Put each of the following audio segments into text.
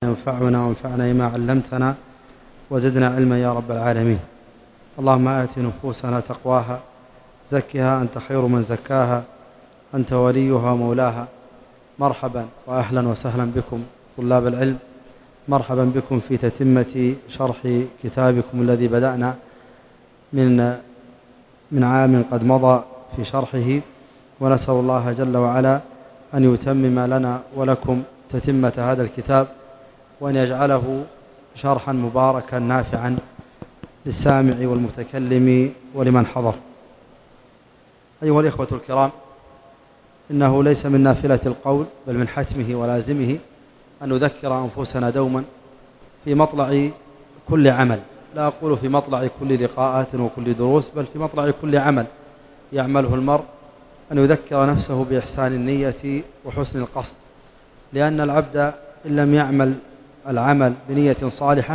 ينفعنا وانفعنا بما علمتنا وزدنا علما يا رب العالمين. اللهم آت نفوسنا تقواها زكها أنت خير من زكاها أنت وليها مولاها. مرحبا وأهلا وسهلا بكم طلاب العلم، مرحبا بكم في تتمة شرح كتابكم الذي بدأنا من عام قد مضى في شرحه، ونسأل الله جل وعلا أن يتمم لنا ولكم تتمة هذا الكتاب، وأن يجعله شرحا مباركا نافعا للسامع والمتكلم ولمن حضر. أيها الإخوة الكرام، إنه ليس من نافلة القول بل من حتمه ولازمه أن نذكر أنفسنا دوما في مطلع كل عمل، لا أقول في مطلع كل لقاءات وكل دروس، بل في مطلع كل عمل يعمله المرء أن يذكر نفسه بإحسان النية وحسن القصد، لأن العبد إن لم يعمل العمل بنية صالحة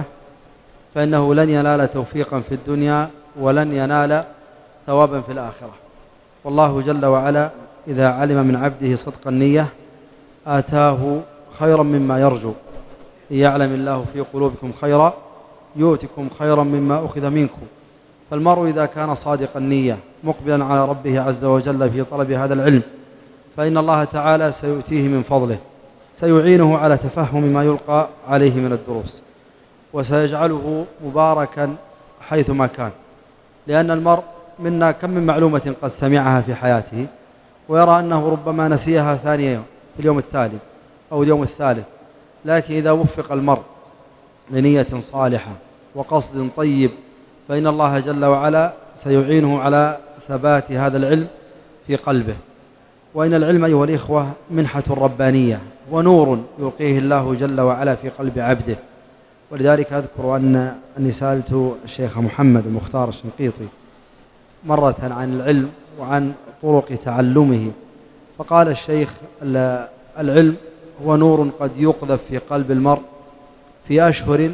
فإنه لن ينال توفيقا في الدنيا ولن ينال ثوابا في الآخرة. والله جل وعلا إذا علم من عبده صدق النية آتاه خيرا مما يرجو. إن يعلم الله في قلوبكم خيرا يؤتكم خيرا مما أخذ منكم. فالمرء إذا كان صادق النية مقبلا على ربه عز وجل في طلب هذا العلم فإن الله تعالى سيؤتيه من فضله، سيعينه على تفهم ما يلقى عليه من الدروس، وسيجعله مباركا حيثما كان. لأن المرء منا كم من معلومة قد سمعها في حياته ويرى أنه ربما نسيها ثاني يوم في اليوم التالي أو اليوم الثالث، لكن إذا وفق المرء لنية صالحة وقصد طيب فإن الله جل وعلا سيعينه على ثبات هذا العلم في قلبه. وإن العلم أيها الإخوة منحة ربانية ونور يلقيه الله جل وعلا في قلب عبده. ولذلك أذكر أني سألت الشيخ محمد المختار الشنقيطي مرة عن العلم وعن طرق تعلمه، فقال الشيخ: العلم هو نور قد يقذف في قلب المرء في أشهر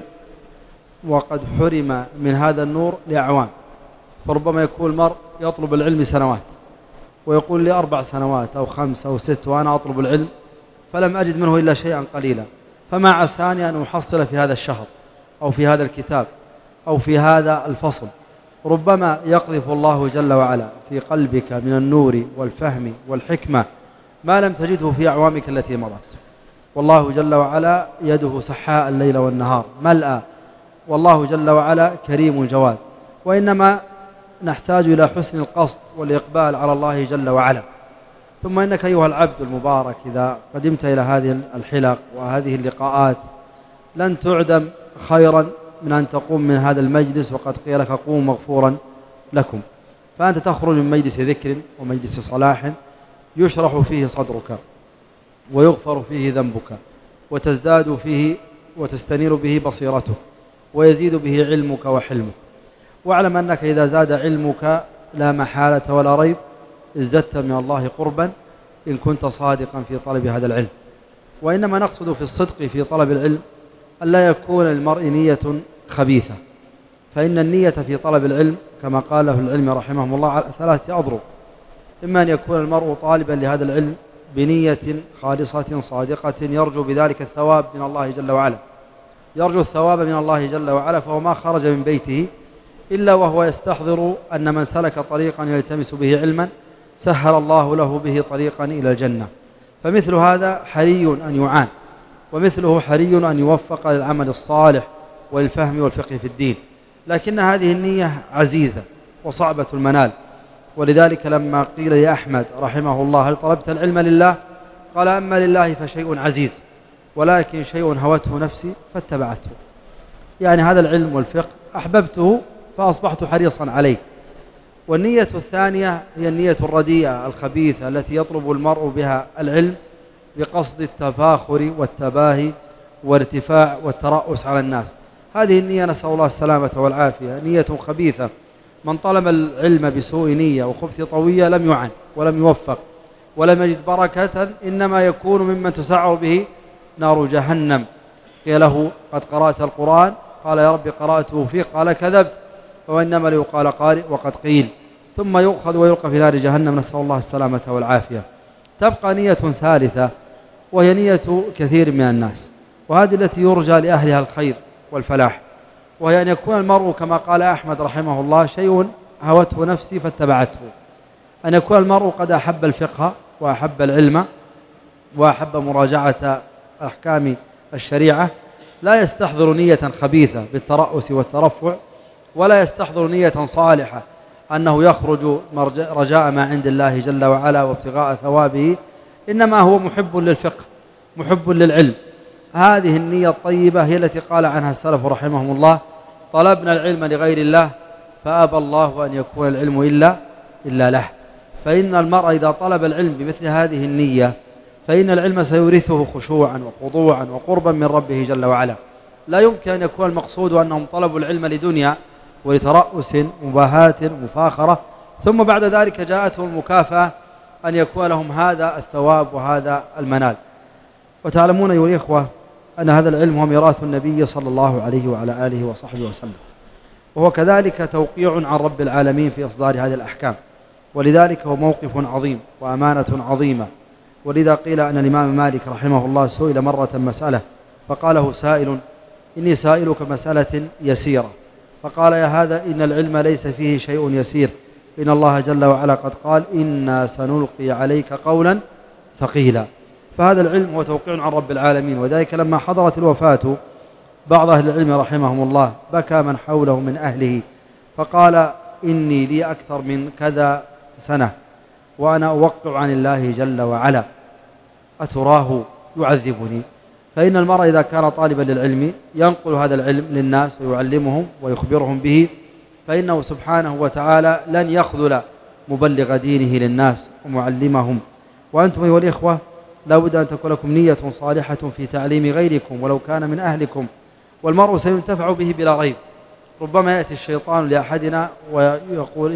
وقد حرم من هذا النور لأعوام. فربما يكون المرء يطلب العلم سنوات ويقول لي 4 سنوات أو 5 أو 6 وأنا أطلب العلم فلم أجد منه إلا شيئا قليلا، فما عساني أن أحصل في هذا الشهر أو في هذا الكتاب أو في هذا الفصل. ربما يقذف الله جل وعلا في قلبك من النور والفهم والحكمة ما لم تجده في أعوامك التي مضت. والله جل وعلا يده سحاء الليل والنهار ملأى، والله جل وعلا كريم جواد. وإنما نحتاج إلى حسن القصد والإقبال على الله جل وعلا. ثم إنك أيها العبد المبارك إذا قدمت إلى هذه الحلق وهذه اللقاءات لن تعدم خيرا من أن تقوم من هذا المجلس وقد قيل لك قوم مغفورا لكم. فأنت تخرج من مجلس ذكر ومجلس صلاح يشرح فيه صدرك ويغفر فيه ذنبك وتزداد فيه وتستنير به بصيرتك ويزيد به علمك وحلمك. واعلم أنك إذا زاد علمك لا محالة ولا ريب ازددت من الله قربا إن كنت صادقا في طلب هذا العلم. وإنما نقصد في الصدق في طلب العلم أن لا يكون للمرء نية خبيثة، فإن النية في طلب العلم كما قاله العلم رحمهم الله على 3 أضرب: إما أن يكون المرء طالبا لهذا العلم بنية خالصة صادقة يرجو بذلك الثواب من الله جل وعلا، يرجو الثواب من الله جل وعلا، فهو ما خرج من بيته إلا وهو يستحضر أن من سلك طريقا يلتمس به علما سهل الله له به طريقا إلى الجنة. فمثل هذا حري أن يعان، ومثله حري أن يوفق للعمل الصالح والفهم والفقه في الدين. لكن هذه النية عزيزة وصعبة المنال. ولذلك لما قيل يا أحمد رحمه الله: هل طلبت العلم لله؟ قال: أما لله فشيء عزيز، ولكن شيء هوته نفسي فاتبعته. يعني هذا العلم والفقه أحببته فأصبحت حريصا عليه. والنية الثانية هي النية الرديئة الخبيثة التي يطلب المرء بها العلم بقصد التفاخر والتباهي والارتفاع والترأس على الناس. هذه النية نسأل الله السلامة والعافية، نية خبيثة. من طلب العلم بسوء نية وخبث طوية لم يعن ولم يوفق ولم يجد بركة، إنما يكون ممن تسعر به نار جهنم. قيل له: قد قرأت القرآن؟ قال: يا رب قرأته فيك. قال: كذبت، وإنما ليقال قارئ وقد قيل. ثم يؤخذ ويلقى في نار جهنم، نسأل الله السلامة والعافية. تبقى نية ثالثة وهي نية كثير من الناس، وهذه التي يرجى لأهلها الخير والفلاح، وهي أن يكون المرء كما قال أحمد رحمه الله شيء هوته نفسي فاتبعته، أن يكون المرء قد أحب الفقه وأحب العلم وأحب مراجعة أحكام الشريعة، لا يستحضر نية خبيثة بالترأس والترفع، ولا يستحضر نية صالحة أنه يخرج رجاء ما عند الله جل وعلا وابتغاء ثوابه، إنما هو محب للفقه محب للعلم. هذه النية الطيبة هي التي قال عنها السلف رحمهم الله: طلبنا العلم لغير الله فأبى الله أن يكون العلم إلا له. فإن المرء إذا طلب العلم بمثل هذه النية فإن العلم سيورثه خشوعا وخضوعا وقربا من ربه جل وعلا. لا يمكن أن يكون المقصود أنهم طلبوا العلم لدنيا ولترأس مباهاة مفاخرة ثم بعد ذلك جاءتهم المكافأة أن يكون لهم هذا الثواب وهذا المنال. وتعلمون أيها الإخوة أن هذا العلم هو ميراث النبي صلى الله عليه وعلى آله وصحبه وسلم، وهو كذلك توقيع عن رب العالمين في إصدار هذه الأحكام، ولذلك هو موقف عظيم وأمانة عظيمة. ولذا قيل أن الإمام مالك رحمه الله سئل مرة مسألة فقاله سائل: إني سائلك مسألة يسيرة. فقال: يا هذا إن العلم ليس فيه شيء يسير، إن الله جل وعلا قد قال: إنا سنلقي عليك قولا ثقيلا. فهذا العلم هو توقيع عن رب العالمين. وذلك لما حضرت الوفاة بعض أهل العلم رحمهم الله بكى من حوله من أهله فقال: إني لي أكثر من كذا سنة وأنا أوقع عن الله جل وعلا، أتراه يعذبني؟ فإن المرء إذا كان طالبا للعلم ينقل هذا العلم للناس ويعلمهم ويخبرهم به، فإنه سبحانه وتعالى لن يخذل مبلغ دينه للناس ومعلمهم. وأنتم أيها الإخوة لا بد أن تكون لكم نية صالحة في تعليم غيركم ولو كان من أهلكم، والمرء سينتفع به بلا ريب. ربما يأتي الشيطان لأحدنا ويقول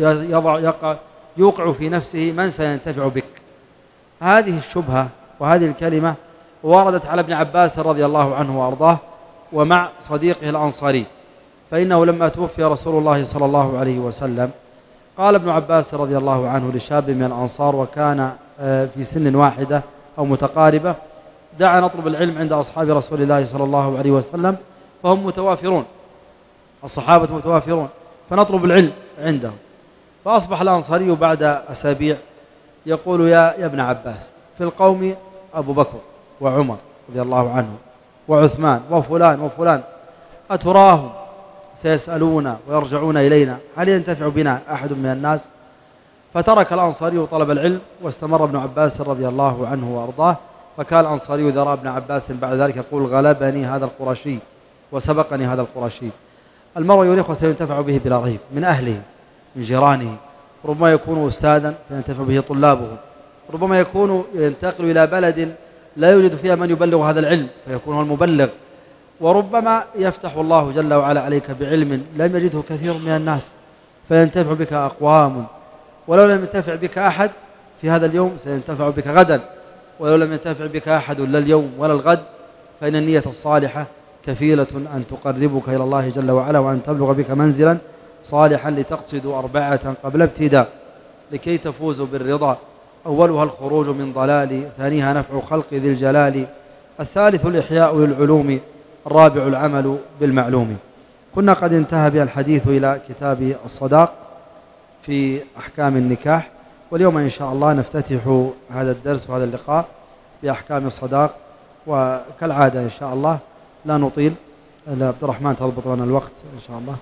يوقع في نفسه: من سينتفع بك؟ هذه الشبهة وهذه الكلمة وردت على ابن عباس رضي الله عنه وأرضاه ومع صديقه الأنصاري. فإنه لما توفي رسول الله صلى الله عليه وسلم قال ابن عباس رضي الله عنه لشاب من الأنصار وكان في سن واحدة أو متقاربة: دعنا نطلب العلم عند أصحاب رسول الله صلى الله عليه وسلم فهم متوافرون، الصحابة متوافرون، فنطلب العلم عندهم. فأصبح الأنصاري بعد أسابيع يقول: يا ابن عباس، في القوم أبو بكر وعمر رضي الله عنه وعثمان وفلان وفلان، أتراهم سيسألون ويرجعون إلينا، هل ينتفع بنا أحد من الناس؟ فترك الأنصاري طلب العلم واستمر ابن عباس رضي الله عنه وأرضاه. فكان الأنصاري إذا رأى ابن عباس بعد ذلك يقول: غلبني هذا القرشي وسبقني هذا القرشي. المرء يريخ سينتفع به بلا ريب من أهله من جيرانه، ربما يكون أستاذا فينتفع به طلابه، ربما يكون ينتقل إلى بلد لا يوجد فيها من يبلغ هذا العلم فيكون هو المبلغ، وربما يفتح الله جل وعلا عليك بعلم لم يجده كثير من الناس فينتفع بك أقوام، ولو لم ينتفع بك أحد في هذا اليوم سينتفع بك غدا، ولو لم ينتفع بك أحد لا اليوم ولا الغد، فإن النية الصالحة كفيلة أن تقربك إلى الله جل وعلا وأن تبلغ بك منزلا صالحا لتقصدوا 4 قبل ابتداء لكي تفوزوا بالرضا: أولها الخروج من ضلال، ثانيها نفع خلق ذي الجلال، الثالث الإحياء للعلوم، الرابع العمل بالمعلوم. كنا قد انتهى بها الحديث إلى كتاب الصداق في أحكام النكاح، واليوم إن شاء الله نفتتح هذا الدرس وهذا اللقاء بأحكام الصداق. وكالعادة إن شاء الله لا نطيل، عبد الرحمن تضبط لنا الوقت إن شاء الله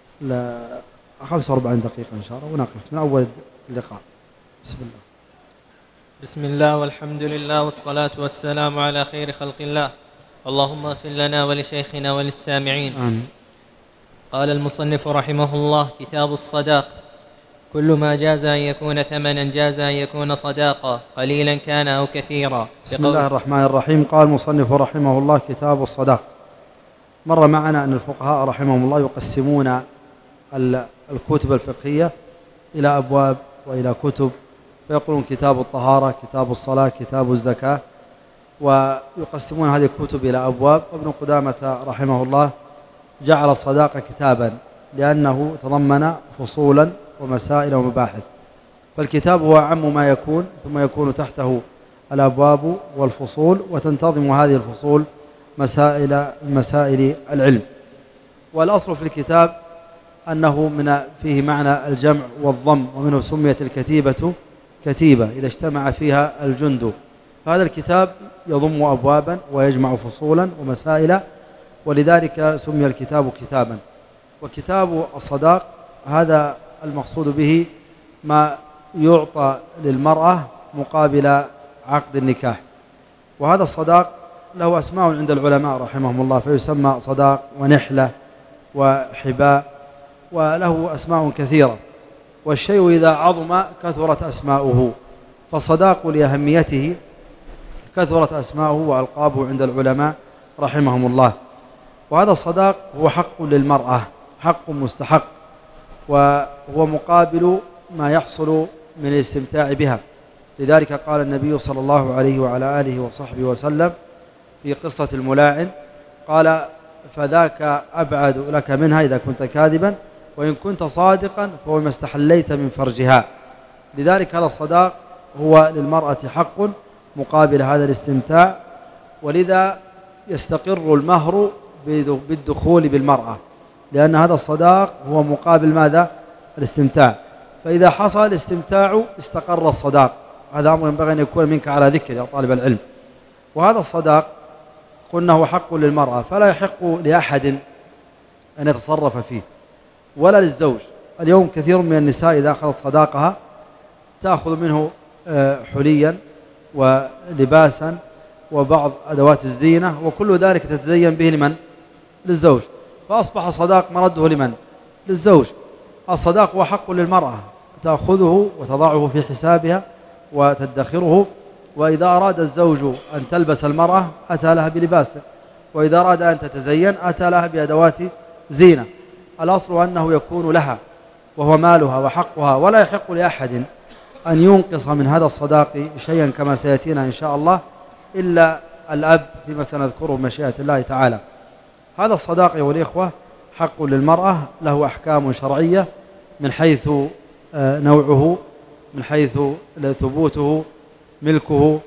45 دقيقة إن شاء الله، ونقف من أول اللقاء. بسم الله. بسم الله والحمد لله والصلاة والسلام على خير خلق الله. اللهم اغفر لنا ولشيخنا وللسامعين. آمين. قال المصنف رحمه الله: كتاب الصداق: كل ما جاز أن يكون ثمنا جاز أن يكون صداقا، قليلا كان أو كثيرا. بسم الله الرحمن الرحيم. قال المصنف رحمه الله: كتاب الصداق. مر معنا أن الفقهاء رحمهم الله يقسمون الكتب الفقهية إلى أبواب وإلى كتب، فيقولون كتاب الطهارة، كتاب الصلاة، كتاب الزكاة، ويقسمون هذه الكتب إلى أبواب. وابن قدامة رحمه الله جعل الصداقة كتابا لأنه تضمن فصولا ومسائل ومباحث، فالكتاب هو أعم ما يكون، ثم يكون تحته الأبواب والفصول، وتنتظم هذه الفصول مسائل العلم. والأصل في الكتاب أنه فيه معنى الجمع والضم، ومنه سميت الكتيبة كتيبة إذا اجتمع فيها الجند. فهذا الكتاب يضم أبوابا ويجمع فصولا ومسائل، ولذلك سمي الكتاب كتابا. وكتاب الصداق هذا المقصود به ما يعطى للمرأة مقابل عقد النكاح. وهذا الصداق له أسماء عند العلماء رحمهم الله، فيسمى صداق ونحلة وحباء، وله أسماء كثيرة. والشيء إذا عظم كثرت أسماؤه، فالصداق لأهميته كثرت أسماؤه وألقابه عند العلماء رحمهم الله. وهذا الصداق هو حق للمرأة، حق مستحق، وهو مقابل ما يحصل من الاستمتاع بها. لذلك قال النبي صلى الله عليه وعلى آله وصحبه وسلم في قصة الملاعن، قال: فذاك أبعد لك منها إذا كنت كاذبا، وإن كنت صادقا فهو ما استحليت من فرجها. لذلك هذا الصداق هو للمرأة حق مقابل هذا الاستمتاع، ولذا يستقر المهر بالدخول بالمرأة، لأن هذا الصداق هو مقابل ماذا؟ الاستمتاع. فإذا حصل الاستمتاع استقر الصداق. هذا أمر ينبغي أن يكون منك على ذكر يا طالب العلم. وهذا الصداق قلنا هو حق للمرأة، فلا يحق لأحد أن يتصرف فيه ولا للزوج. اليوم كثير من النساء إذا أخذت صداقها تأخذ منه حليا ولباسا وبعض أدوات الزينة، وكل ذلك تتزين به لمن؟ للزوج. فأصبح الصداق مرده لمن؟ للزوج. الصداق هو حق للمرأة، تأخذه وتضعه في حسابها وتدخره، وإذا أراد الزوج أن تلبس المرأة أتى لها بلباسه، وإذا أراد أن تتزين أتى لها بأدوات زينة. الأصل أنه يكون لها وهو مالها وحقها، ولا يحق لأحد أن ينقص من هذا الصداق شيئا كما سيأتينا إن شاء الله، إلا الأب فيما سنذكره بمشيئة الله تعالى. هذا الصداق أيها الإخوة حق للمرأة، له أحكام شرعية من حيث نوعه، من حيث ثبوته، ملكه،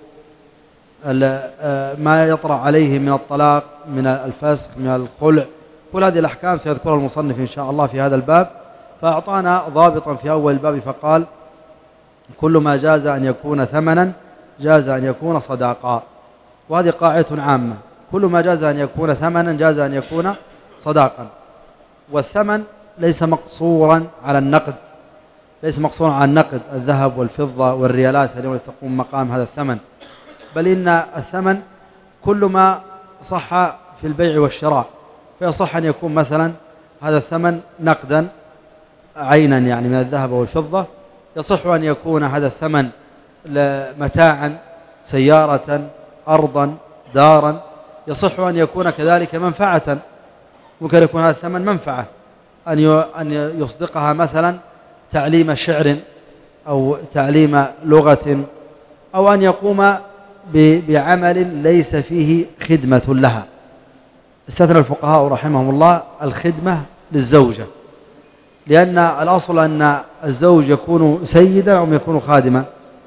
ما يطرأ عليه من الطلاق، من الفسخ، من الخلع. كل هذه الأحكام سيذكرها المصنف إن شاء الله في هذا الباب. فأعطانا ضابطا في أول الباب فقال: كل ما جاز أن يكون ثمنا جاز أن يكون صداقا. وهذه قاعدة عامة، كل ما جاز أن يكون ثمنا جاز أن يكون صداقا. والثمن ليس مقصورا على النقد، ليس مقصورا على النقد، الذهب والفضة والريالات اليوم تقوم مقام هذا الثمن، بل إن الثمن كل ما صح في البيع والشراء. فيصح أن يكون مثلا هذا الثمن نقدا عينا، يعني من الذهب والفضة. يصح أن يكون هذا الثمن متاعا، سيارة، أرضا، دارا. يصح أن يكون كذلك منفعة، ممكن يكون هذا الثمن منفعة، أن يصدقها مثلا تعليم شعر أو تعليم لغة، أو أن يقوم بعمل ليس فيه خدمة لها. استثنى الفقهاء رحمهم الله الخدمة للزوجة، لأن الأصل أن الزوج يكون سيدا أو يكون خادما.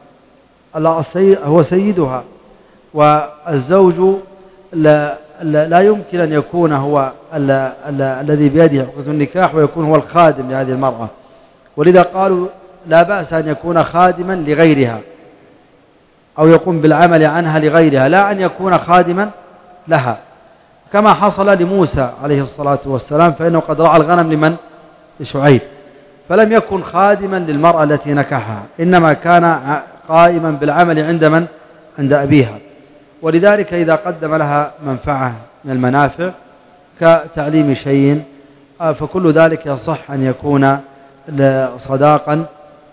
هو سيدها، والزوج لا يمكن أن يكون هو الذي بيده عقد النكاح ويكون هو الخادم لهذه المرأة. ولذا قالوا لا بأس أن يكون خادما لغيرها أو يقوم بالعمل عنها لغيرها، لا أن يكون خادما لها، كما حصل لموسى عليه الصلاة والسلام، فإنه قد رعى الغنم لمن؟ لشعيب، فلم يكن خادما للمرأة التي نكحها، إنما كان قائما بالعمل عند من؟ عند أبيها. ولذلك إذا قدم لها منفعة من المنافع كتعليم شيء فكل ذلك يصح أن يكون صداقا،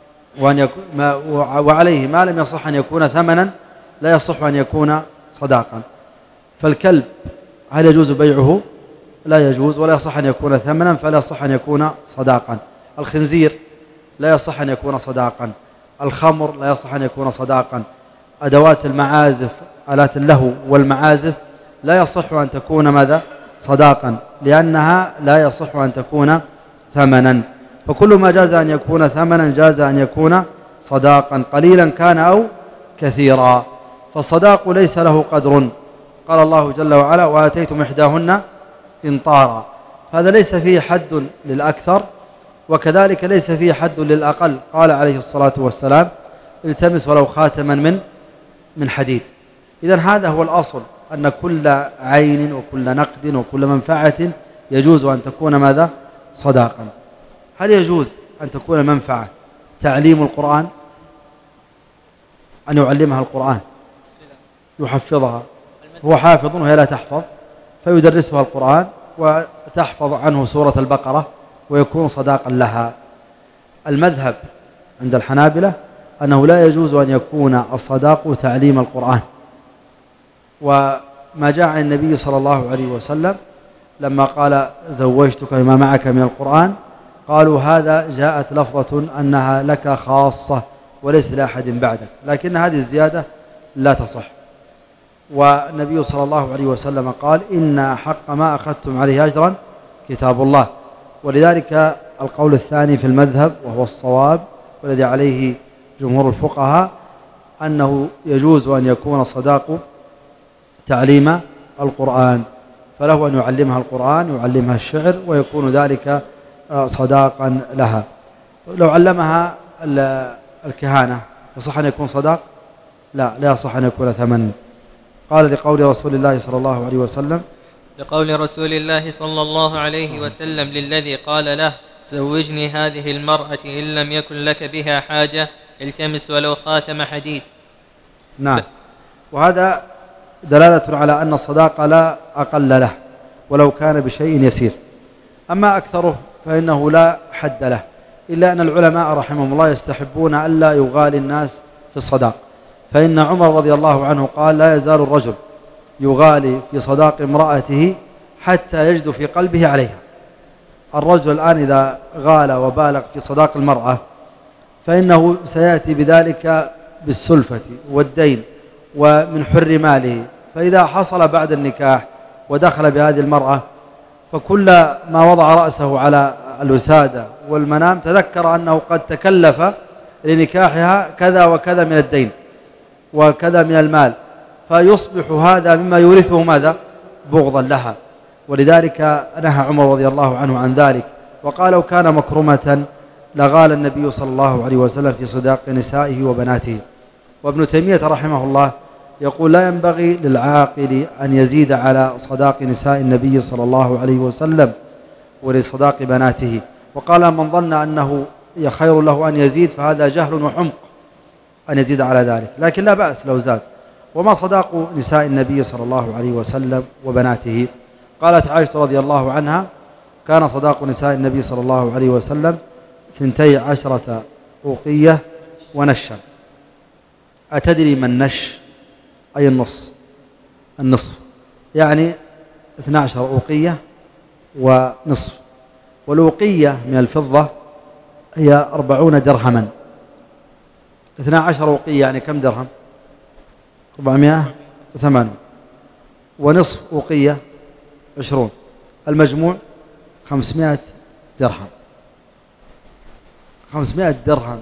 وعليه ما لم يصح أن يكون ثمنا لا يصح أن يكون صداقا. فالكلب هل يجوز بيعه؟ لا يجوز، ولا يصح أن يكون ثمنا، فلا يصح أن يكون صداقا. الخنزير لا يصح أن يكون صداقا. الخمر لا يصح أن يكون صداقا. أدوات المعازف، آلات اللهو والمعازف لا يصح أن تكون ماذا؟ صداقا، لأنها لا يصح أن تكون ثمنا. فكل ما جاز أن يكون ثمنا جاز أن يكون صداقا، قليلا كان أو كثيرا. فالصداق ليس له قال الله جل وعلا وآتيتم إحداهن قنطارا، هذا ليس فيه حد للأكثر وكذلك ليس فيه حد للأقل. قال عليه الصلاة والسلام التمس ولو خاتما من حديد. إذن هذا هو الأصل، أن كل عين وكل نقد وكل منفعة يجوز أن تكون ماذا؟ صداقا. هل يجوز أن تكون منفعة تعليم القرآن، أن يعلمها القرآن يحفظها، هو حافظ وهي لا تحفظ فيدرسها القرآن وتحفظ عنه سورة البقرة ويكون صداقا لها؟ المذهب عند الحنابلة أنه لا يجوز أن يكون الصداق تعليم القرآن. وما جاء عن النبي صلى الله عليه وسلم لما قال زوجتك بما معك من القرآن، قالوا هذا جاءت لفظة أنها لك خاصة وليس لأحد بعدك، لكن هذه الزيادة لا تصح. والنبي صلى الله عليه وسلم قال إن حق ما أخذتم عليه أجرا كتاب الله. ولذلك القول الثاني في المذهب وهو الصواب والذي عليه جمهور الفقهاء أنه يجوز أن يكون الصداق تعليم القرآن، فله أن يعلمها القرآن يعلمها الشعر ويكون ذلك صداقا لها. لو علمها الكهانة يصح أن يكون صداق؟ لا يصح أن يكون ثمن. قال لقول رسول الله صلى الله عليه وسلم لقول رسول الله صلى الله عليه وسلم للذي قال له زوجني هذه المرأة إن لم يكن لك بها حاجة التمس ولو خاتم حديد. نعم، وهذا دلالة على أن الصداقة لا أقل له ولو كان بشيء يسير. أما أكثره فإنه لا حد له، إلا أن العلماء رحمهم الله يستحبون ألا يغالي الناس في الصداق، فإن عمر رضي الله عنه قال لا يزال الرجل يغالي في صداق امرأته حتى يجد في قلبه عليها. الرجل الآن إذا غال وبالغ في صداق المرأة فإنه سيأتي بذلك بالسلفة والدين ومن حر ماله، فإذا حصل بعد النكاح ودخل بهذه المرأة فكل ما وضع رأسه على الوسادة والمنام تذكر أنه قد تكلف لنكاحها كذا وكذا من الدين وكذا من المال، فيصبح هذا مما يورثه ماذا؟ بغضا لها. ولذلك نهى عمر رضي الله عنه عن ذلك وقال لو كان مكرمة لغال النبي صلى الله عليه وسلم في صداق نسائه وبناته. وابن تيمية رحمه الله يقول لا ينبغي للعاقل أن يزيد على صداق نساء النبي صلى الله عليه وسلم ولصداق بناته. وقال من ظن أنه خير له أن يزيد فهذا جهل وحمق أن يزيد على ذلك، لكن لا بأس لو زاد. وما صداق نساء النبي صلى الله عليه وسلم وبناته؟ قالت عائشة رضي الله عنها كان صداق نساء النبي صلى الله عليه وسلم 12 أوقية ونشا. أتدري ما النش؟ أي النصف يعني 12 أوقية ونصف. والأوقية من الفضة هي 40 درهما. 12 أوقية يعني كم درهم؟ 408. ونصف أوقية 20. المجموع 500 درهم. 500 درهم.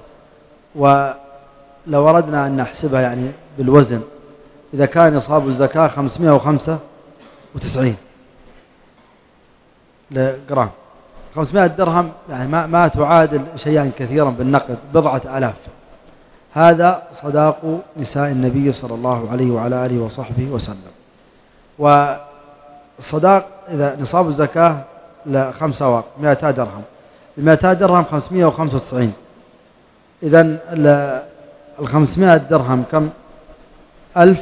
ولو أردنا أن نحسبها يعني بالوزن إذا كان نصاب الزكاة 595 جرام، 500 درهم يعني ما تعادل شيئا كثيرا بالنقد 1000. هذا صداق نساء النبي صلى الله عليه وعلى آله وصحبه وسلم. والصداق إذا نصاب الزكاة 5 أواق 200 درهم، 200 درهم 595. إذن 500 درهم كم؟ 1000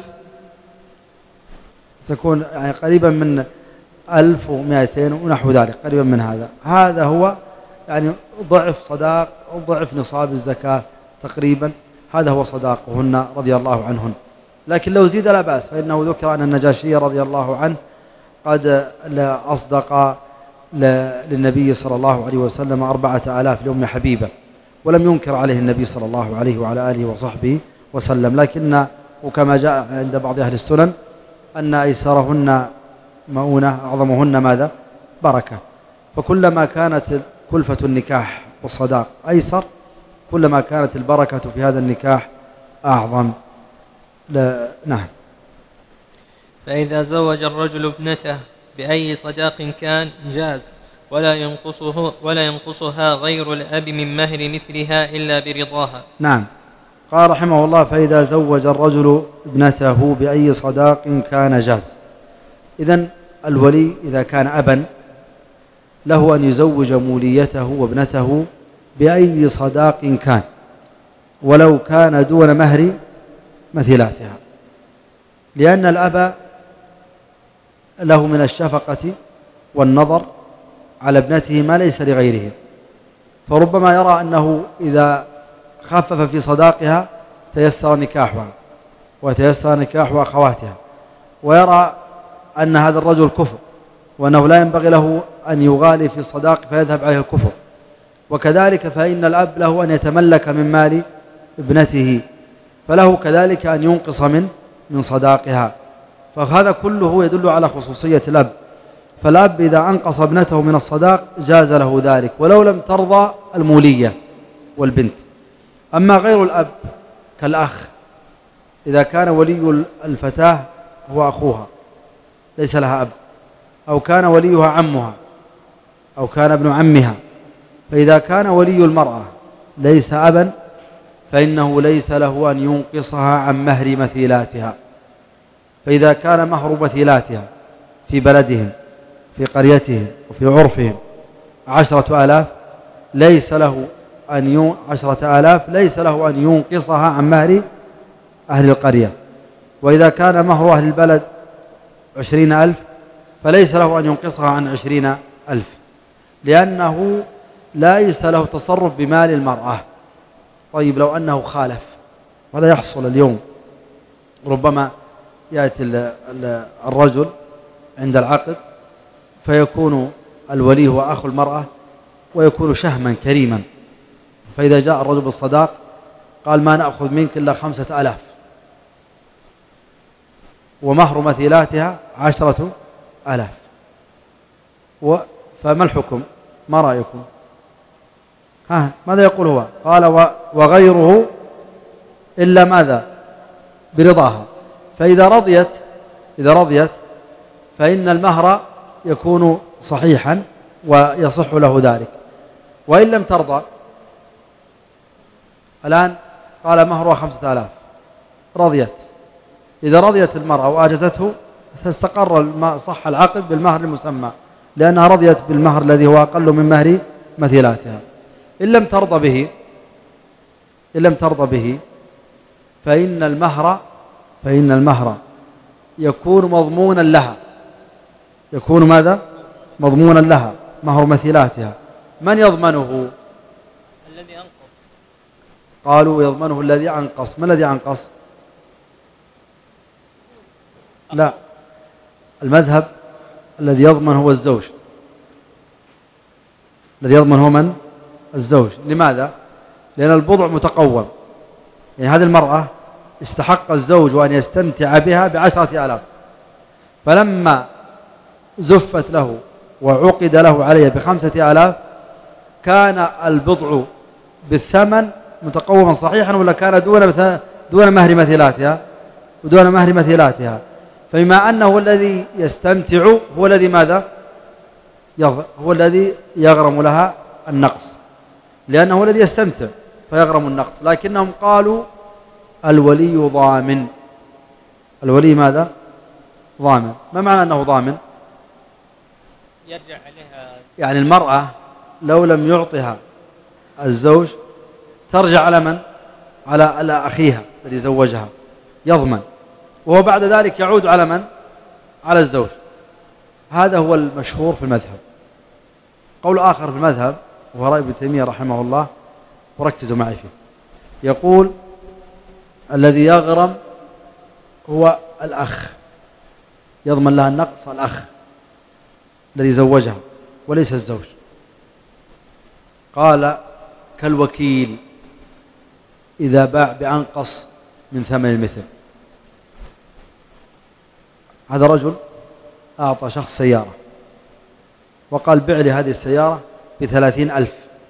تكون يعني قريبا من 1200 ونحو ذلك، قريبا من هذا. هذا هو يعني ضعف صداق ضعف نصاب الزكاة تقريبا، هذا هو صداقهن رضي الله عنهن. لكن لو زيد لا بأس، فإنه ذكر أن النجاشي رضي الله عنه قد أصدق للنبي صلى الله عليه وسلم 4000 لأم حبيبة، ولم ينكر عليه النبي صلى الله عليه وعلى آله وصحبه وسلم. لكن وكما جاء عند بعض أهل السنن أن أيسرهن مؤونة أعظمهن ماذا؟ بركة. فكلما كانت كلفة النكاح والصداق أيسر كلما كانت البركة في هذا النكاح أعظم. نعم. فإذا زوج الرجل ابنته بأي صداق كان جاز، ولا ينقصها غير الأب من مهر مثلها إلا برضاها. نعم. قال رحمه الله: فإذا زوج الرجل ابنته بأي صداق كان جاز. إذن الولي إذا كان أبا له أن يزوج موليته وابنته بأي صداق كان، ولو كان دون مهر مثيلاتها، لأن الأب له من الشفقة والنظر على ابنته ما ليس لغيره، فربما يرى أنه إذا خفف في صداقها تيسر نكاحها وتيسر نكاح أخواتها، ويرى أن هذا الرجل كفر وأنه لا ينبغي له أن يغالي في الصداق فيذهب عليه الكفر. وكذلك فإن الأب له أن يتملك من مال ابنته، فله كذلك أن ينقص من صداقها، فهذا كله يدل على خصوصية الأب. فالأب إذا أنقص ابنته من الصداق جاز له ذلك ولو لم ترضى المولية والبنت. أما غير الأب كالأخ، إذا كان ولي الفتاة هو أخوها ليس لها أب، أو كان وليها عمها، أو كان ابن عمها، فإذا كان ولي المرأة ليس أبا فإنه ليس له أن ينقصها عن مهر مثيلاتها. فإذا كان مهر مثيلاتها في بلدهم في قريتهم وفي عرفهم 10,000 ليس له أن ينقصها عن مهر أهل القرية. وإذا كان مهر أهل البلد 20,000 فليس له أن ينقصها عن 20,000، لأنه ليس له تصرف بمال المرأة. طيب لو أنه خالف، ولا يحصل اليوم، ربما يأتي الرجل عند العقد فيكون الولي هو أخو المرأة ويكون شهما كريما، فإذا جاء الرجل بالصداق قال: ما نأخذ منك إلا 5,000 ومهر مثيلاتها 10,000، فما الحكم؟ ما رأيكم؟ ماذا يقول هو؟ قال: وغيره إلا ماذا؟ برضاها. فإذا رضيت فإن المهر يكون صحيحا ويصح له ذلك. وإن لم ترضى، الآن قال مهرها 5,000، رضيت. إذا رضيت المرأة وآجزته فاستقر صح العقد بالمهر المسمى، لأنها رضيت بالمهر الذي هو أقل من مهر مثيلاتها. إن لم ترضى به فإن المهر يكون مضمونا لها. يكون ماذا؟ مضمونا لها، مهر مثيلاتها. من يضمنه؟ الذي أنقص. قالوا يضمنه الذي أنقص. ما الذي أنقص؟ لا، المذهب الذي يضمن هو الزوج. الذي يضمن هو من؟ الزوج. لماذا؟ لأن البضع متقوم، يعني هذه المرأة استحق الزوج أن يستمتع بها ب10,000، فلما زفت له وعقد له عليها ب5,000 كان البضع بالثمن متقوما صحيحا، ولا كان دون مهر مثيلاتها ودون مهر مثيلاتها؟ فبما أنه الذي يستمتع هو الذي ماذا؟ هو الذي يغرم لها النقص، لأنه الذي يستمتع فيغرم النقص. لكنهم قالوا الولي ضامن. الولي ماذا؟ ضامن. ما معنى أنه ضامن؟ يرجع عليها، يعني المرأة لو لم يعطها الزوج ترجع على من؟ على أخيها الذي زوجها، يضمن، وهو بعد ذلك يعود على من؟ على الزوج. هذا هو المشهور في المذهب. قول آخر في المذهب وهو رأي ابن تيمية رحمه الله، وركزوا معي فيه، يقول الذي يغرم هو الأخ، يضمن لها النقص الأخ الذي زوجها وليس الزوج. قال كالوكيل إذا باع بأنقص من ثمن المثل. هذا رجل أعطى شخص سيارة وقال: بع لي هذه السيارة ب30,000،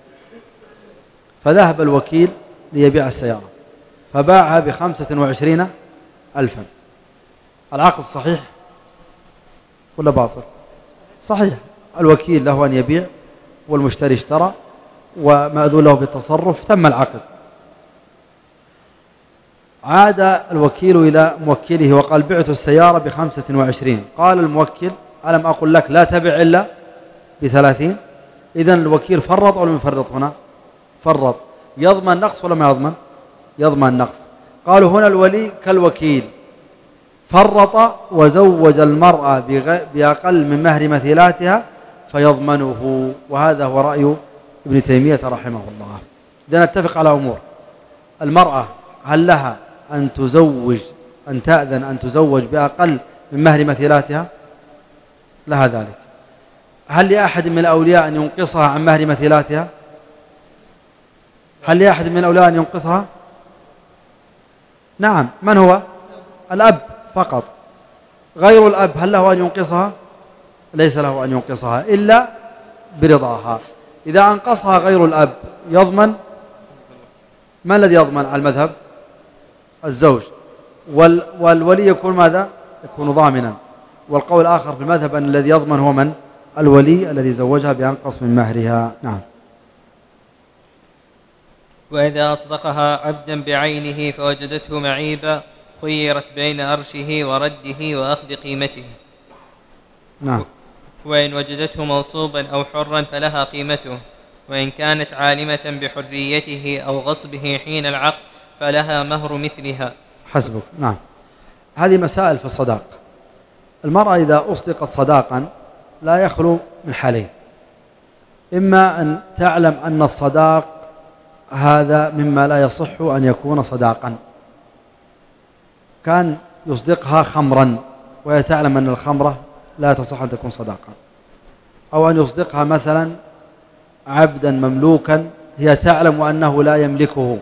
فذهب الوكيل ليبيع السيارة فباعها ب25,000. العقد صحيح ولا باطل؟ صحيح، الوكيل له أن يبيع والمشتري اشترى ومأذون له بالتصرف، تم العقد. عاد الوكيل إلى موكله وقال بعت السيارة ب25. قال الموكل ألم أقل لك لا تبع إلا ب30؟ إذن الوكيل فرط أو لم يفرط هنا؟ فرط. يضمن نقص ولا ما يضمن؟ يضمن نقص. قالوا هنا الولي كالوكيل، فرط وزوج المرأة بأقل من مهر مثيلاتها فيضمنه، وهذا هو رأي ابن تيمية رحمه الله. إذن نتفق على أمور: المرأة هل لها أن تأذن أن تزوج بأقل من مهر مثيلاتها؟ لها ذلك. هل لأحد من الأولياء أن ينقصها عن مهر مثيلاتها؟ هل لأحد من الأولياء أن ينقصها؟ نعم. من هو؟ الأب فقط. غير الأب هل له أن ينقصها؟ ليس له أن ينقصها إلا برضاها. إذا أنقصها غير الأب يضمن؟ ما الذي يضمن على المذهب؟ الزوج. والولي يكون ماذا؟ يكون ضامنا. والقول الآخر في المذهب أن الذي يضمن هو من؟ الولي الذي زوجها بأنقص من مهرها. نعم. وإذا أصدقها عبدا بعينه فوجدته معيبا خيرت بين أرشه ورده وأخذ قيمته. نعم. وإن وجدته موصوبا أو حرا فلها قيمته، وإن كانت عالمة بحريته أو غصبه حين العقد فلها مهر مثلها. حسبك. نعم. هذه مسائل في الصداق. المرأة إذا أصدقت صداقا لا يخلو من حالين: إما أن تعلم أن الصداق هذا مما لا يصح أن يكون صداقا، كان يصدقها خمرا وهي تعلم أن الخمرة لا تصح أن تكون صداقا، أو أن يصدقها مثلا عبدا مملوكا هي تعلم أنه لا يملكه.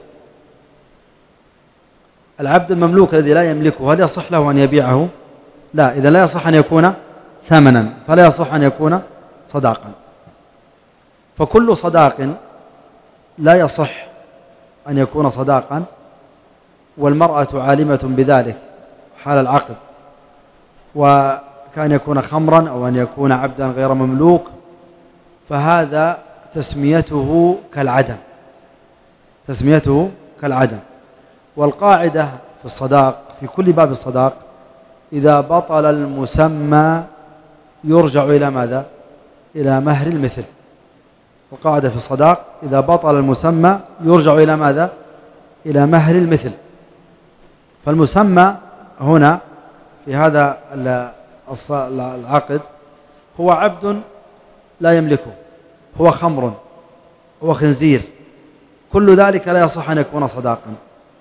العبد المملوك الذي لا يملكه هل يصح له أن يبيعه؟ لا. إذا لا يصح أن يكون ثمنا فلا يصح أن يكون صداقا. فكل صداق لا يصح أن يكون صداقا والمرأة عالمة بذلك حال العقد، وكان يكون خمرا أو أن يكون عبدا غير مملوك، فهذا تسميته كالعدم. تسميته كالعدم. والقاعدة في الصداق في كل باب الصداق: إذا بطل المسمى يرجع إلى ماذا؟ إلى مهر المثل. القاعدة في الصداق: إذا بطل المسمى يرجع إلى ماذا؟ إلى مهر المثل. فالمسمى هنا في هذا العقد هو عبد لا يملكه، هو خمر، هو خنزير، كل ذلك لا يصح أن يكون صداقا،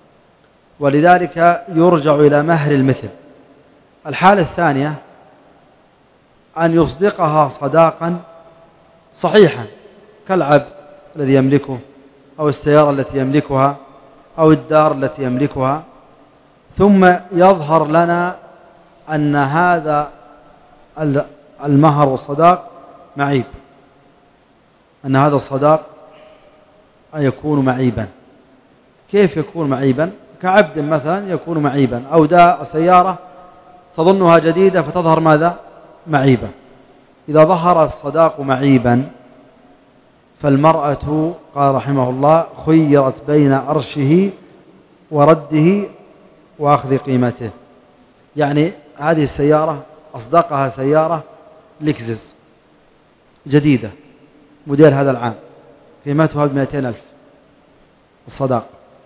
ولذلك يرجع إلى مهر المثل. الحالة الثانية أن يصدقها صداقا صحيحا كالعبد الذي يملكه، أو السيارة التي يملكها، أو الدار التي يملكها، ثم يظهر لنا أن هذا المهر والصداق معيب، أن هذا الصداق يكون معيبا. كيف يكون معيبا؟ كعبد مثلا يكون معيبا، أو سيارة تظنها جديدة فتظهر ماذا؟ معيبة. إذا ظهر الصداق معيبا فالمرأة قال رحمه الله خيرت بين أرشه ورده وأخذ قيمته. يعني هذه السيارة أصدقها سيارة لكزس جديدة موديل هذا العام قيمتها ب200,000 الصداق،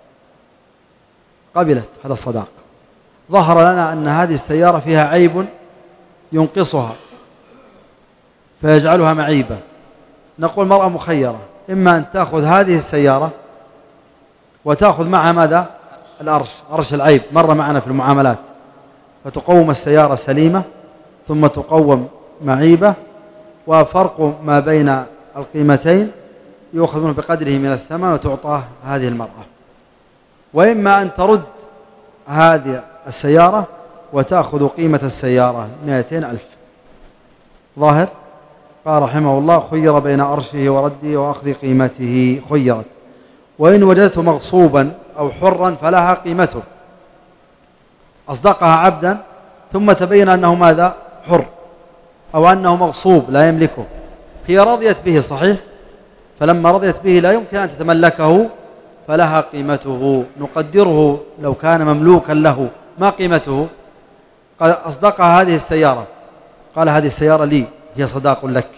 قبلت هذا الصداق. ظهر لنا أن هذه السيارة فيها عيب ينقصها فيجعلها معيبة. نقول المرأة مخيرة: إما أن تأخذ هذه السيارة وتأخذ معها ماذا؟ الأرش، أرش العيب، مر معنا في المعاملات، فتقوم السيارة سليمة ثم تقوم معيبة، وفرق ما بين القيمتين يؤخذ منه بقدره من الثمن وتعطاه هذه المرأة. وإما أن ترد هذه السيارة وتأخذ قيمة السيارة 200,000. ظاهر؟ قال رحمه الله خير بين أرشه ورده وأخذ قيمته. خيرت. وإن وجدته مغصوبا أو حرا فلها قيمته. أصدقها عبدا ثم تبين أنه ماذا؟ حر، أو أنه مغصوب لا يملكه، هي رضيت به صحيح، فلما رضيت به لا يمكن أن تتملكه فلها قيمته. نقدره لو كان مملوكا له ما قيمته؟ قال أصدقها هذه السيارة، قال هذه السيارة لي، هي صداق لك،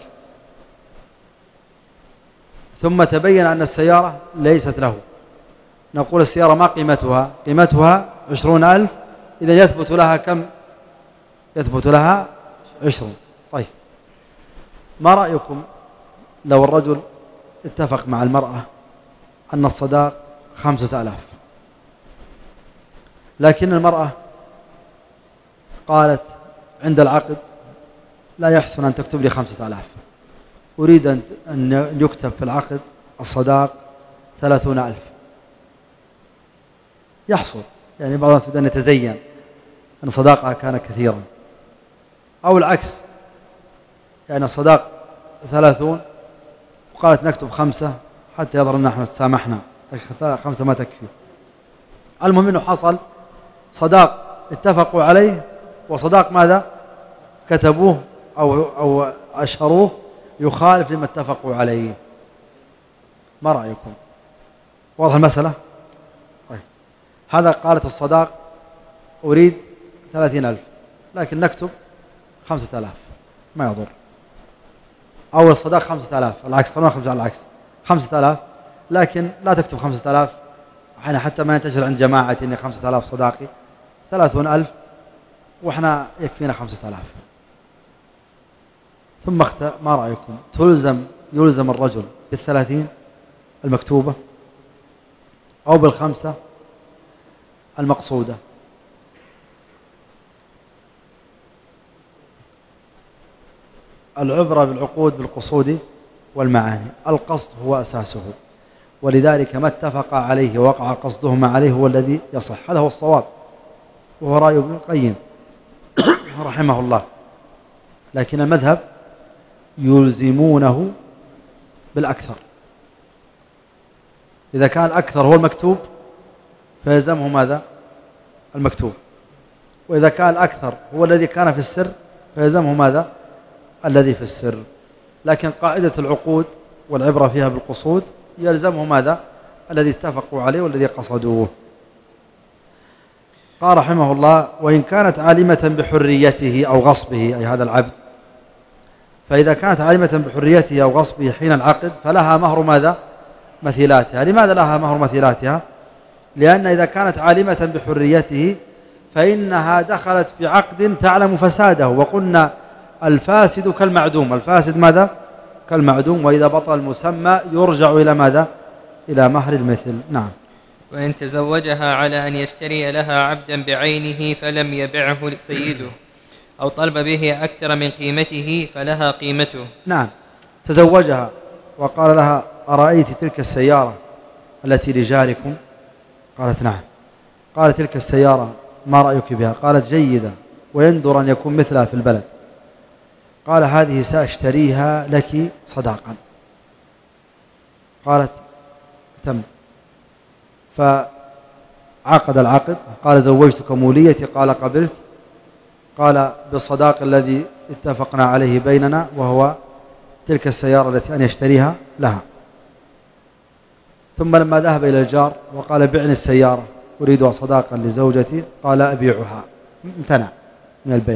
ثم تبين أن السيارة ليست له، نقول السيارة ما قيمتها؟ قيمتها 20,000، إذا يثبت لها كم؟ يثبت لها 20. طيب ما رأيكم لو الرجل اتفق مع المرأة أن الصداق 5,000، لكن المرأة قالت عند العقد لا يحسن أن تكتب لي 5,000، أريد أن يكتب في العقد الصداق 30,000. يحصل يعني بعض الناس يريد أن يتزين أن صداقها كان كثيرا، أو العكس، يعني الصداق 30 وقالت نكتب 5 حتى يظهر أن نحن سامحنا، 5 ما تكفي. المهم أنه حصل صداق اتفقوا عليه وصداق ماذا كتبوه أو أشهروه يخالف لما اتفقوا عليه. ما رأيكم؟ واضح المسألة؟ طيب هذا قالت الصداق أريد 30,000 لكن نكتب 5,000 ما يضر، أو الصداق 5,000 العكس، خلونا نخرج على العكس، 5,000 لكن لا تكتب 5,000 حتى ما ينتشر عند جماعة إن 5,000 صداقي، 30,000 وإحنا يكفينا 5,000. ثم ما رأيكم؟ يلزم الرجل بال30 المكتوبة أو بال5 المقصودة؟ العبرة بالعقود بالقصود والمعاني، القصد هو أساسه، ولذلك ما اتفق عليه ووقع قصدهما عليه هو الذي يصح، هذا هو الصواب، وهو رأي ابن القيم رحمه الله. لكن المذهب يلزمونه بالأكثر، إذا كان الأكثر هو المكتوب فيلزمه ماذا؟ المكتوب، وإذا كان الأكثر هو الذي كان في السر فيلزمه ماذا؟ الذي في السر. لكن قاعدة العقود والعبرة فيها بالقصود يلزمه ماذا؟ الذي اتفقوا عليه والذي قصدوه. قال رحمه الله: وإن كانت عالمة بحريته أو غصبه، أي هذا العبد، فإذا كانت عالمة بحريته أو غصبه حين العقد فلها مهر ماذا؟ مثيلاتها. لماذا لها مهر مثيلاتها؟ لأن إذا كانت عالمة بحريته فإنها دخلت في عقد تعلم فساده، وقلنا الفاسد كالمعدوم، الفاسد ماذا؟ كالمعدوم، وإذا بطل المسمى يرجع إلى ماذا؟ إلى مهر المثل. نعم. وإن تزوجها على أن يشتري لها عبدا بعينه فلم يبعه سيده أو طلب به أكثر من قيمته فلها قيمته. نعم، تزوجها وقال لها: أرأيت تلك السيارة التي لجاركم؟ قالت: نعم. قال: تلك السيارة ما رأيك بها؟ قالت: جيدة ويندر أن يكون مثلها في البلد. قال: هذه سأشتريها لك صداقا. قالت: تم. فعقد العقد، قال: زوجتك موليتي؟ قال: قبلت. قال: بالصداق الذي اتفقنا عليه بيننا، وهو تلك السيارة التي أن يشتريها لها. ثم لما ذهب إلى الجار وقال: بعني السيارة أريدها صداقا لزوجتي، قال: أبيعها. امتنع من البيع.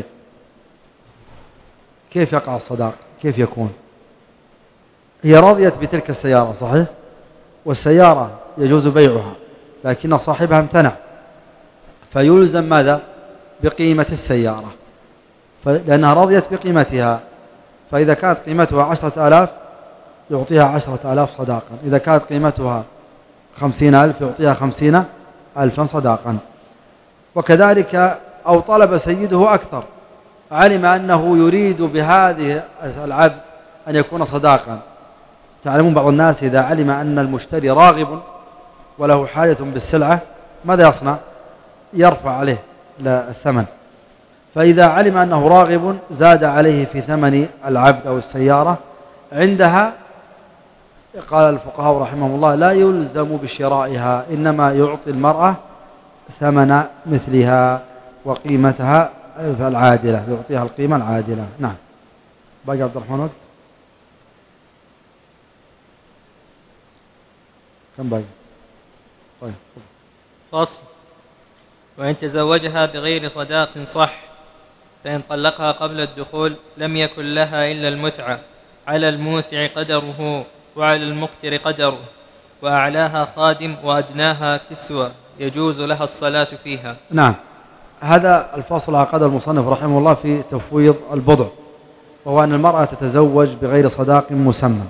كيف يقع الصداق؟ كيف يكون؟ هي رضيت بتلك السيارة صحيح، والسيارة يجوز بيعها، لكن صاحبها امتنع، فيلزم ماذا؟ بقيمة السيارة، لأنها رضيت بقيمتها. فإذا كانت قيمتها 10,000 يعطيها 10,000 صداقا، إذا كانت قيمتها 50,000 يعطيها 50,000 صداقا. وكذلك أو طلب سيده أكثر، علم أنه يريد بهذه العبد أن يكون صداقا. تعلمون بعض الناس إذا علم أن المشتري راغب وله حاجة بالسلعة ماذا يصنع؟ يرفع عليه الثمن. فإذا علم أنه راغب زاد عليه في ثمن العبد أو السيارة. عندها قال الفقهاء رحمهم الله: لا يلزم بشرائها، إنما يعطي المرأة ثمن مثلها وقيمتها العادلة، يعطيها القيمة العادلة. نعم. باقي عبد الرحمن وقت؟ كم باقي؟ طيب. فصل. وإن تزوجها بغير صداق صح، فإن طلقها قبل الدخول لم يكن لها إلا المتعة، على الموسع قدره وعلى المقتر قدره، وأعلاها خادم وأدناها كسوة، يجوز لها الصلاة فيها. نعم. هذا الفصل عقد المصنف رحمه الله في تفويض البضع، وهو أن المرأة تتزوج بغير صداق مسمى.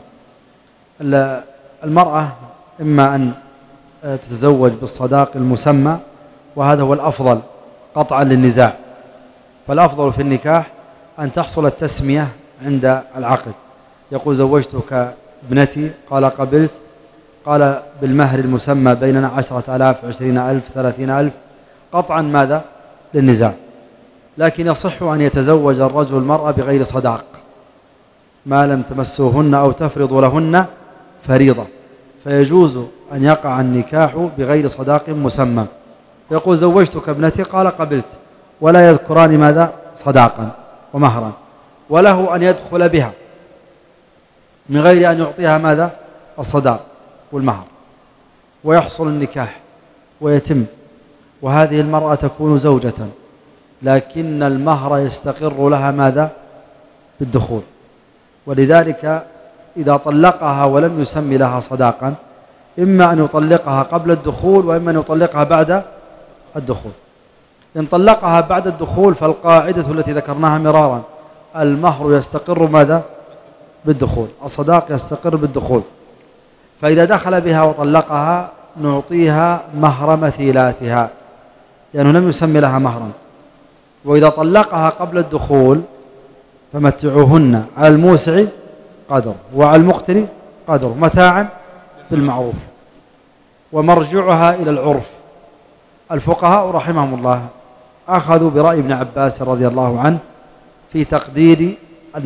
المرأة إما أن تتزوج بالصداق المسمى، وهذا هو الأفضل قطعا للنزاع، فالأفضل في النكاح أن تحصل التسمية عند العقد. يقول زوجتك ابنتي، قال قبلت، قال بالمهر المسمى بيننا 10,000 20,000 30,000، قطعا ماذا؟ للنزاع. لكن يصح أن يتزوج الرجل المرأة بغير صداق ما لم تمسوهن أو تفرضوا لهن فريضة، فيجوز أن يقع النكاح بغير صداق مسمى. يقول زوجتك ابنتي، قال قبلت، ولا يذكران ماذا؟ صداقا ومهرا، وله أن يدخل بها من غير أن يعطيها ماذا؟ الصداق والمهر، ويحصل النكاح ويتم، وهذه المرأة تكون زوجة، لكن المهر يستقر لها ماذا؟ بالدخول. ولذلك إذا طلقها ولم يسمي لها صداقا، إما أن يطلقها قبل الدخول، وإما أن يطلقها بعد الدخول. إن طلقها بعد الدخول فالقاعدة التي ذكرناها مرارا، المهر يستقر ماذا؟ بالدخول، الصداق يستقر بالدخول. فإذا دخل بها وطلقها نعطيها مهر مثيلاتها، لأنه لم يسمي لها مهرا. وإذا طلقها قبل الدخول فمتعوهن على الموسع قدر وعلى المقتر قدر، متاعا بالمعروف، ومرجعها إلى العرف. الفقهاء رحمهم الله أخذوا برأي ابن عباس رضي الله عنه في تقدير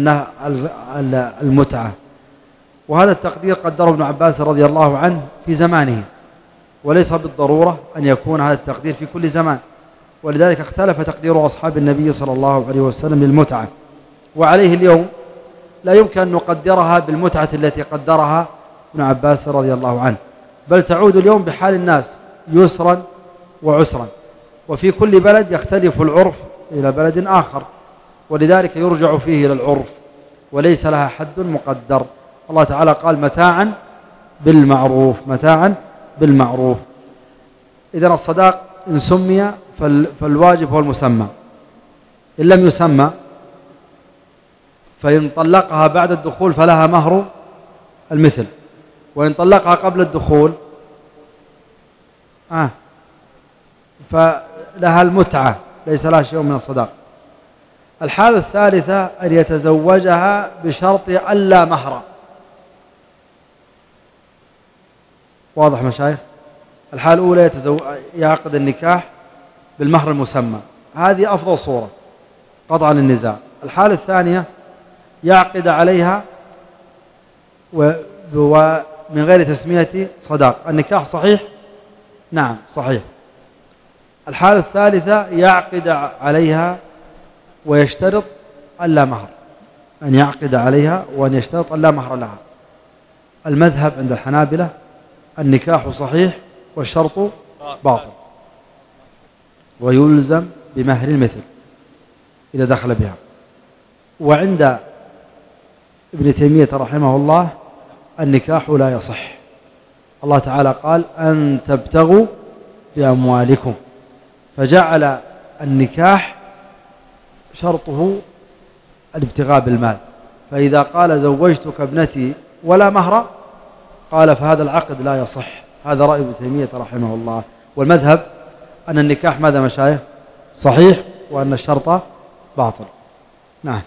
المتعة، وهذا التقدير قدره ابن عباس رضي الله عنه في زمانه، وليس بالضرورة أن يكون هذا التقدير في كل زمان، ولذلك اختلف تقدير أصحاب النبي صلى الله عليه وسلم للمتعة، وعليه اليوم لا يمكن أن نقدرها بالمتعة التي قدرها ابن عباس رضي الله عنه، بل تعود اليوم بحال الناس يسرا وعسرا، وفي كل بلد يختلف العرف إلى بلد آخر، ولذلك يرجع فيه إلى العرف، وليس لها حد مقدر. الله تعالى قال متاعا بالمعروف، متاعا بالمعروف. إذن الصداق إن سمي فالواجب هو المسمى، إن لم يسمى فإن طلقها بعد الدخول فلها مهر المثل، وإن طلقها قبل الدخول فلها المتعة، ليس لها شيء من الصداق. الحالة الثالثة أن يتزوجها بشرط ألا مهر. واضح مشايخ؟ الحالة الأولى يعقد النكاح بالمهر المسمى، هذه أفضل صورة قطعا للنزاع. الحالة الثانية يعقد عليها ومن غير تسمية صداق. النكاح صحيح؟ نعم صحيح. الحالة الثالثة يعقد عليها ويشترط ألا مهر، أن يعقد عليها وأن يشترط ألا مهر لها. المذهب عند الحنابلة النكاح صحيح والشرط باطل، ويلزم بمهر المثل إذا دخل بها. وعند ابن تيمية رحمه الله النكاح لا يصح. الله تعالى قال أن تبتغوا بأموالكم، فجعل النكاح شرطه الابتغاء بالمال، فإذا قال زوجتك ابنتي ولا مهر قال فهذا العقد لا يصح. هذا رأي ابن تيمية رحمه الله. والمذهب أن النكاح ماذا مشايخ؟ صحيح، وأن الشرط باطل. نعم.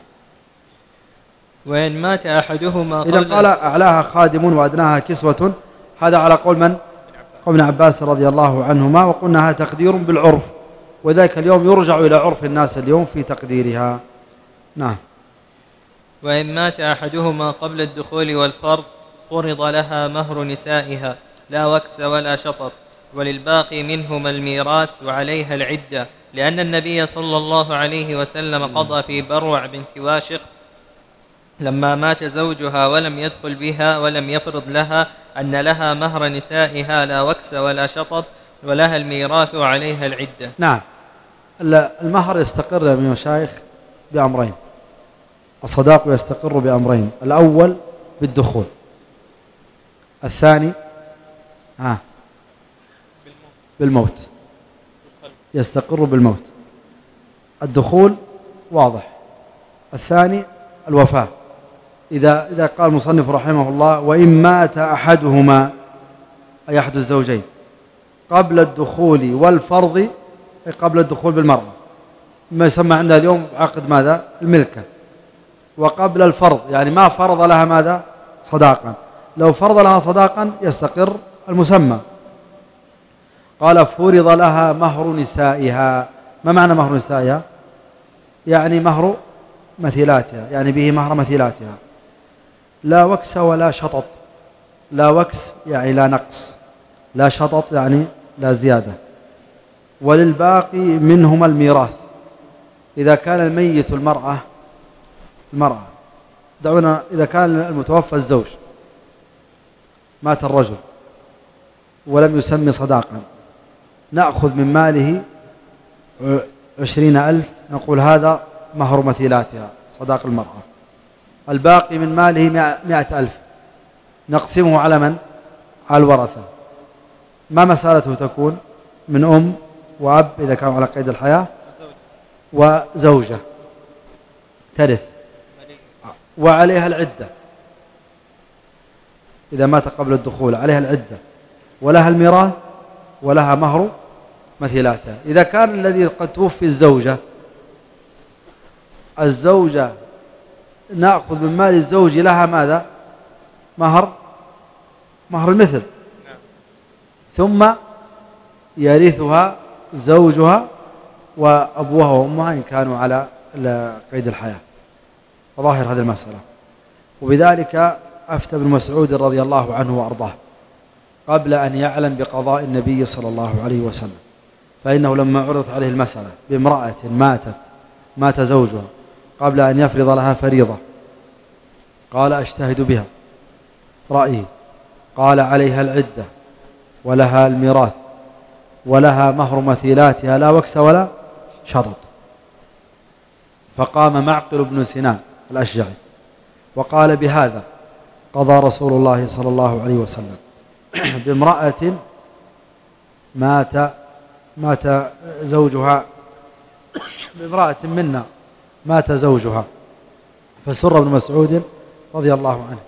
وإن مات أحدهما إذا قال أعلاها خادم وأدناها كسوة، هذا على قول من؟ قول ابن عباس رضي الله عنهما، وقلنا هذا تقدير بالعرف، وذلك اليوم يرجع إلى عرف الناس اليوم في تقديرها. نعم. وإن مات أحدهما قبل الدخول والفرض فرض لها مهر نسائها لا وكس ولا شطط، وللباقي منهما الميراث وعليها العدة، لأن النبي صلى الله عليه وسلم قضى في بروع بنت واشق لما مات زوجها ولم يدخل بها ولم يفرض لها أن لها مهر نسائها لا وكس ولا شطط ولها الميراث وعليها العدة. نعم. المهر يستقر يا مشايخ بأمرين. الصداق يستقر بأمرين: الأول بالدخول، الثاني بالموت. يستقر بالموت. الدخول واضح، الثاني الوفاة. إذا قال المصنف رحمه الله: وإن مات أحدهما، أي أحد الزوجين، قبل الدخول والفرض، أي قبل الدخول بالمرأة، ما يسمى عندنا اليوم عقد ماذا؟ الملكة. وقبل الفرض يعني ما فرض لها ماذا؟ صداقا. لو فرض لها صداقا يستقر المسمى. قال: فرض لها مهر نسائها. ما معنى مهر نسائها؟ يعني مهر مثيلاتها، يعني به مهر مثيلاتها. لا وكس ولا شطط. لا وكس يعني لا نقص، لا شطط يعني لا زيادة. وللباقي منهما الميراث. إذا كان الميت المرأة، دعونا، إذا كان المتوفى الزوج، مات الرجل ولم يسمي صداقا، نأخذ من ماله 20,000، نقول هذا مهر مثيلاتها صداق المرأة. الباقي من ماله 100,000، نقسمه على من؟ على الورثة. ما مسألته تكون؟ من أم وأب إذا كانوا على قيد الحياة، وزوجة ترث، وعليها العدة. إذا مات قبل الدخول عليها العدة، ولها الميراث، ولها مهر مثيلاتها. إذا كان الذي قد توفي الزوجة نأخذ من مال الزوج لها ماذا؟ مهر المثل، ثم يرثها زوجها وأبوها وأمها إن كانوا على قيد الحياة. وظاهر هذه المسألة. وبذلك أفتى ابن مسعود رضي الله عنه وأرضاه قبل أن يعلم بقضاء النبي صلى الله عليه وسلم، فإنه لما عرضت عليه المسألة بامرأة مات زوجها قبل أن يفرض لها فريضة، قال: أجتهد بها رأيي. قال: عليها العدة، ولها الميراث، ولها مهر مثيلاتها لا وكس ولا شطط. فقام معقل بن سنان الأشجعي وقال: بهذا قضى رسول الله صلى الله عليه وسلم بامرأة مات زوجها، بامرأة منا مات زوجها. فسر ابن مسعود رضي الله عنه.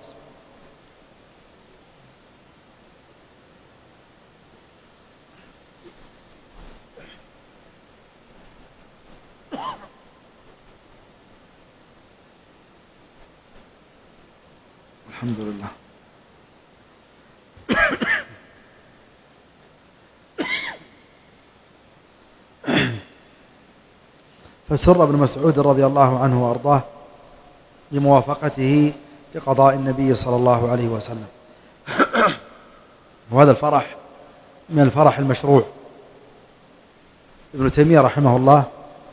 الحمد لله. فسر ابن مسعود رضي الله عنه وأرضاه لموافقته لقضاء النبي صلى الله عليه وسلم. وهذا الفرح من الفرح المشروع. ابن تيمية رحمه الله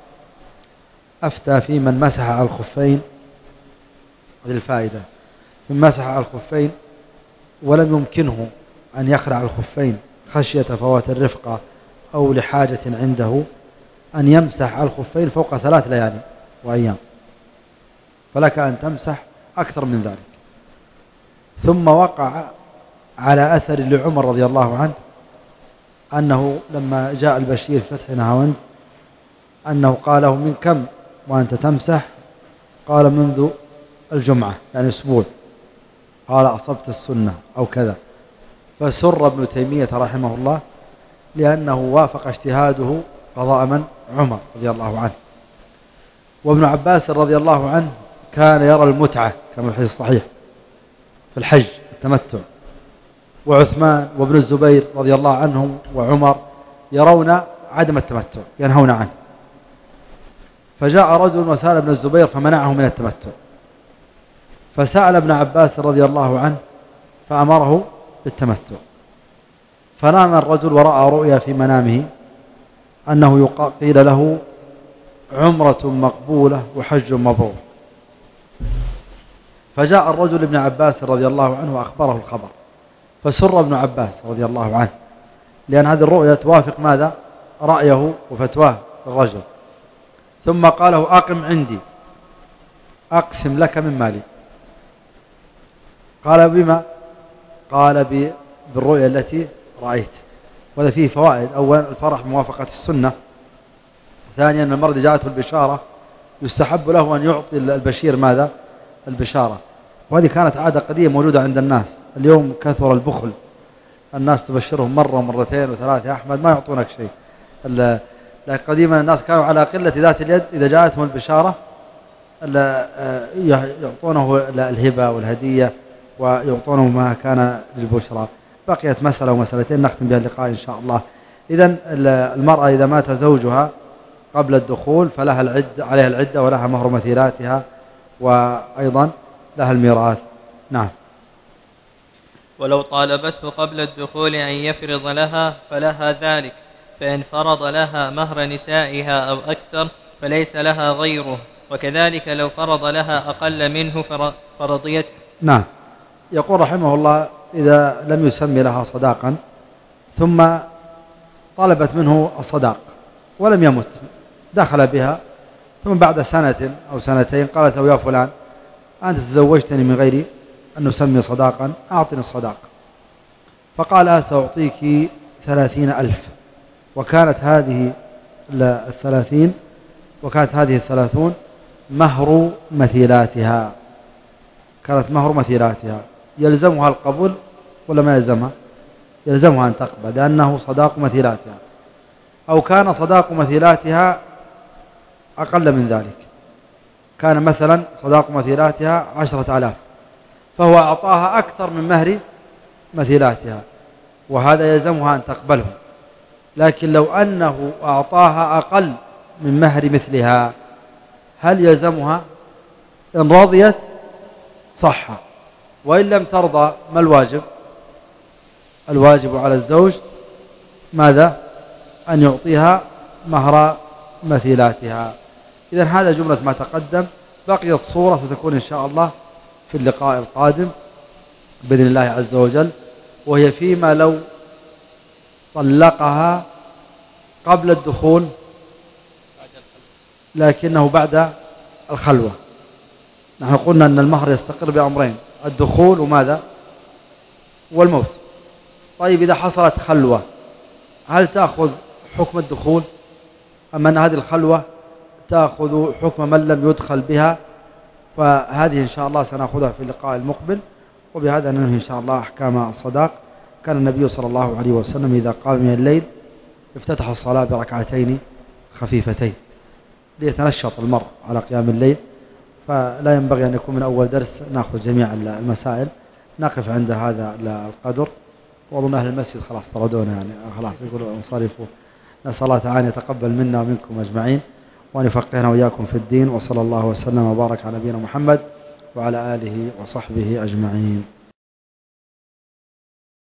أفتى في من مسح على الخفين، هذه الفائدة، من مسح على الخفين ولم يمكنه أن يخلع الخفين خشية فوات الرفقة أو لحاجة عنده، أن يمسح على الخفين فوق 3 ليالي وأيام، فلك أن تمسح أكثر من ذلك. ثم وقع على أثر لعمر رضي الله عنه أنه لما جاء البشير فتح نهاوند أنه قال له: من كم وأنت تمسح؟ قال: منذ الجمعة، يعني أسبوع. قال: أصبت السنة أو كذا. فسر ابن تيمية رحمه الله لأنه وافق اجتهاده قضاء من؟ عمر رضي الله عنه. وابن عباس رضي الله عنه كان يرى المتعة كما في الحديث الصحيح في الحج التمتع، وعثمان وابن الزبير رضي الله عنهم وعمر يرون عدم التمتع، ينهون عنه. فجاء رجل وسأل ابن الزبير فمنعه من التمتع، فسأل ابن عباس رضي الله عنه فأمره بالتمتع. فنام الرجل ورأى رؤيا في منامه أنه قيل له: عمرة مقبولة وحج مبرور. فجاء الرجل ابن عباس رضي الله عنه وأخبره الخبر، فسر ابن عباس رضي الله عنه، لأن هذه الرؤيا توافق ماذا؟ رأيه وفتواه الرجل. ثم قال له أقم عندي أقسم لك من مالي. قال بما؟ قال بالرؤيا التي رأيت. وهذا فيه فوائد: أولا الفرح بموافقة السنة، ثانيا أن المرء جاءته البشارة يستحب له أن يعطي البشير ماذا؟ البشارة. وهذه كانت عادة قديمة موجودة عند الناس. اليوم كثر البخل، الناس تبشرهم مرة ومرتين وثلاثة يا أحمد ما يعطونك شيء. لكن قديما الناس كانوا على قلة ذات اليد، إذا جاءتهم البشارة يعطونه الهبة والهدية ويعطونه ما كان للبشرى. بقيت مسألة ومسألتين نختم بها اللقاء إن شاء الله. إذن المرأة إذا مات زوجها قبل الدخول فلها عليها العدة ولها مهر مثيلاتها وأيضا لها الميراث. نعم. ولو طالبته قبل الدخول أن يفرض لها فلها ذلك، فإن فرض لها مهر نسائها أو أكثر فليس لها غيره، وكذلك لو فرض لها أقل منه فرضيته. نعم. يقول رحمه الله: إذا لم يسمي لها صداقا ثم طلبت منه الصداق ولم يمت، دخل بها ثم بعد سنة أو سنتين قالت له: يا فلان أنت تزوجتني من غير أن نسمي صداقا، أعطني الصداق. فقال: سأعطيك 30,000. وكانت هذه 30 مهر مثيلاتها، كانت مهر مثيلاتها. يلزمها القبول ولا ما يلزمها؟ يلزمها أن تقبل، لأنه صداق مثيلاتها. أو كان صداق مثيلاتها أقل من ذلك، كان مثلا صداق مثيلاتها 10,000 فهو أعطاها أكثر من مهر مثيلاتها، وهذا يلزمها أن تقبله. لكن لو أنه أعطاها أقل من مهر مثلها هل يلزمها؟ إن رضيت صح، وإن لم ترضى ما الواجب؟ الواجب على الزوج ماذا؟ أن يعطيها مهر مثيلاتها. إذن هذا جملة ما تقدم. بقي الصورة ستكون إن شاء الله في اللقاء القادم بإذن الله عز وجل، وهي فيما لو طلقها قبل الدخول لكنه بعد الخلوة. نحن قلنا أن المهر يستقر بأمرين: الدخول وماذا؟ والموت. طيب إذا حصلت خلوة هل تأخذ حكم الدخول أم أن هذه الخلوة تأخذ حكم من لم يدخل بها؟ فهذه إن شاء الله سنأخذها في اللقاء المقبل. وبهذا ننهي إن شاء الله أحكام الصداق. كان النبي صلى الله عليه وسلم إذا قام من الليل افتتح الصلاة بركعتين خفيفتين ليتنشط المرء على قيام الليل. فلا ينبغي أن يكون من أول درس نأخذ جميع المسائل. نقف عند هذا القدر، وأظن أهل المسجد خلاص طردونا، يعني خلاص يقولوا انصرفوا. نسأل الله تعالى يتقبل منا ومنكم أجمعين، وأن يفقهنا وإياكم في الدين. وصلى الله وسلم وبارك على نبينا محمد وعلى آله وصحبه أجمعين.